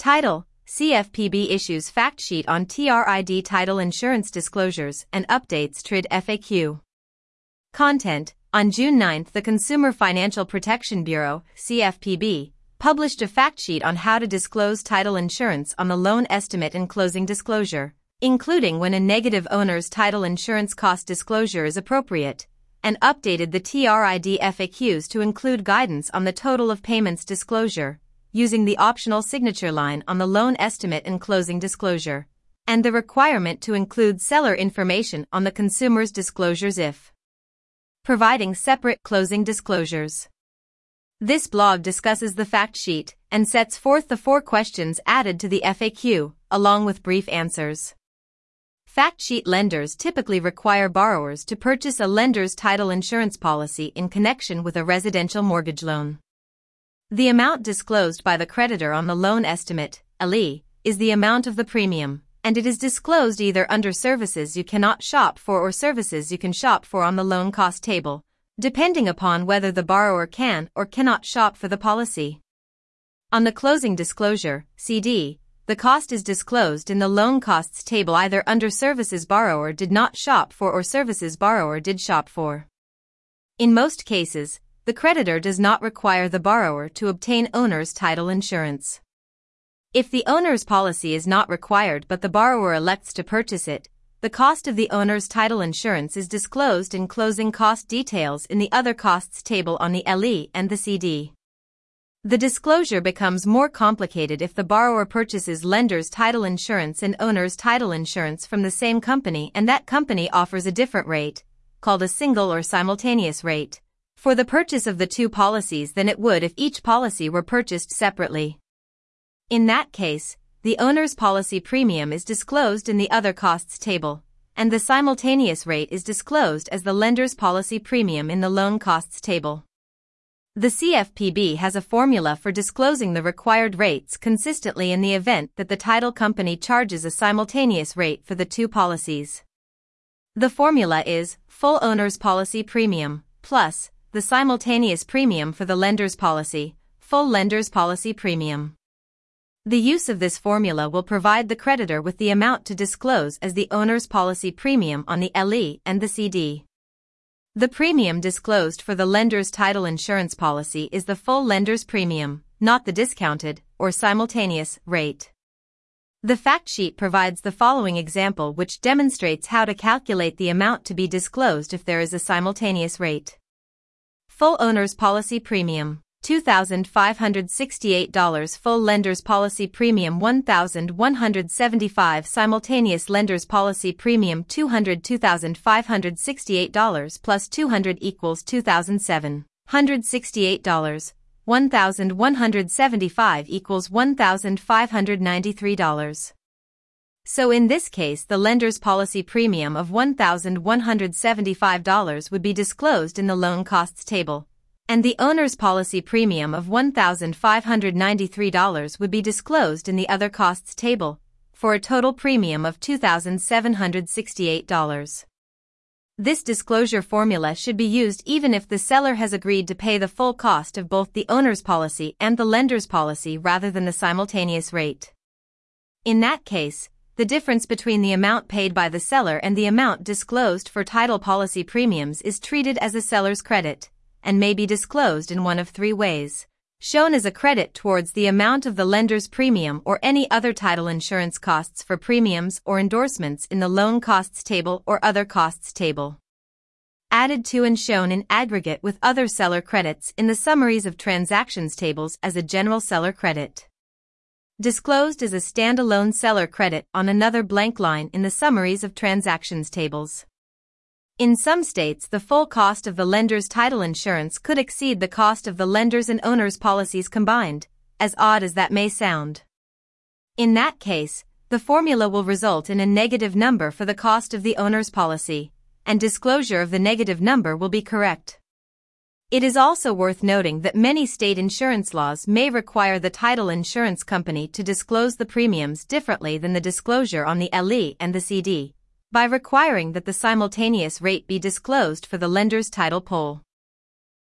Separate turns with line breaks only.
Title: CFPB issues fact sheet on TRID title insurance disclosures and updates TRID FAQ. Content: on June 9, the Consumer Financial Protection Bureau, CFPB, published a fact sheet on how to disclose title insurance on the loan estimate and closing disclosure, including when a negative owner's title insurance cost disclosure is appropriate, and updated the TRID FAQs to include guidance on the total of payments disclosure, using the optional signature line on the loan estimate and closing disclosure, and the requirement to include seller information on the consumer's disclosures if providing separate closing disclosures. This blog discusses the fact sheet and sets forth the 4 questions added to the FAQ, along with brief answers. Fact sheet: lenders typically require borrowers to purchase a lender's title insurance policy in connection with a residential mortgage loan. The amount disclosed by the creditor on the loan estimate, LE, is the amount of the premium, and it is disclosed either under services you cannot shop for or services you can shop for on the loan cost table, depending upon whether the borrower can or cannot shop for the policy. On the closing disclosure, CD, the cost is disclosed in the loan costs table either under services borrower did not shop for or services borrower did shop for. In most cases, the creditor does not require the borrower to obtain owner's title insurance. If the owner's policy is not required but the borrower elects to purchase it, the cost of the owner's title insurance is disclosed in closing cost details in the other costs table on the LE and the CD. The disclosure becomes more complicated if the borrower purchases lender's title insurance and owner's title insurance from the same company and that company offers a different rate, called a single or simultaneous rate, for the purchase of the 2 policies than it would if each policy were purchased separately. In that case, the owner's policy premium is disclosed in the other costs table, and the simultaneous rate is disclosed as the lender's policy premium in the loan costs table. The CFPB has a formula for disclosing the required rates consistently in the event that the title company charges a simultaneous rate for the 2 policies. The formula is full owner's policy premium plus the simultaneous premium for the lender's policy, full lender's policy premium. The use of this formula will provide the creditor with the amount to disclose as the owner's policy premium on the LE and the CD. The premium disclosed for the lender's title insurance policy is the full lender's premium, not the discounted or simultaneous rate. The fact sheet provides the following example which demonstrates how to calculate the amount to be disclosed if there is a simultaneous rate. Full owner's policy premium, $2,568. Full lender's policy premium, $1,175. Simultaneous lender's policy premium, $202,568 plus $200 equals $2,768. $1,175 equals $1,593. So in this case the lender's policy premium of $1,175 would be disclosed in the loan costs table, and the owner's policy premium of $1,593 would be disclosed in the other costs table, for a total premium of $2,768. This disclosure formula should be used even if the seller has agreed to pay the full cost of both the owner's policy and the lender's policy rather than the simultaneous rate. In that case, the difference between the amount paid by the seller and the amount disclosed for title policy premiums is treated as a seller's credit, and may be disclosed in one of 3 ways, shown as a credit towards the amount of the lender's premium or any other title insurance costs for premiums or endorsements in the loan costs table or other costs table. Added to and shown in aggregate with other seller credits in the summaries of transactions tables as a general seller credit. Disclosed as a standalone seller credit on another blank line in the summaries of transactions tables. In some states, the full cost of the lender's title insurance could exceed the cost of the lender's and owner's policies combined, as odd as that may sound. In that case, the formula will result in a negative number for the cost of the owner's policy, and disclosure of the negative number will be correct. It is also worth noting that many state insurance laws may require the title insurance company to disclose the premiums differently than the disclosure on the LE and the CD, by requiring that the simultaneous rate be disclosed for the lender's title pool.